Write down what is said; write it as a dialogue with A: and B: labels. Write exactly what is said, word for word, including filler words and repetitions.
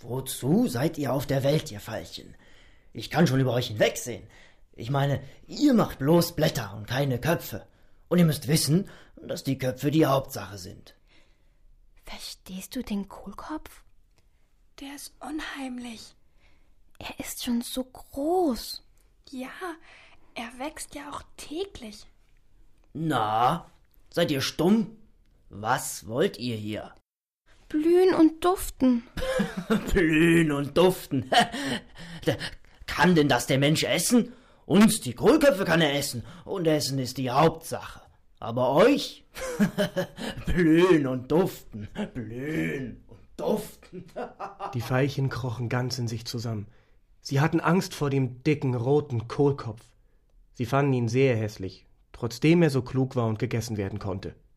A: Wozu seid ihr auf der Welt, ihr Veilchen? Ich kann schon über euch hinwegsehen. Ich meine, ihr macht bloß Blätter und keine Köpfe. Und ihr müsst wissen, dass die Köpfe die Hauptsache sind.
B: Verstehst du den Kohlkopf?
C: Der ist unheimlich.
B: Er ist schon so groß.
C: Ja, er wächst ja auch täglich.
A: Na, seid ihr stumm? Was wollt ihr hier?
B: Blühen und duften.
A: Blühen und duften. Kann denn das der Mensch essen? Uns, die Kohlköpfe, kann er essen. Und Essen ist die Hauptsache. Aber euch? Blühen und duften. Blühen und duften.
D: Die Veilchen krochen ganz in sich zusammen. Sie hatten Angst vor dem dicken, roten Kohlkopf. Sie fanden ihn sehr hässlich, trotzdem er so klug war und gegessen werden konnte.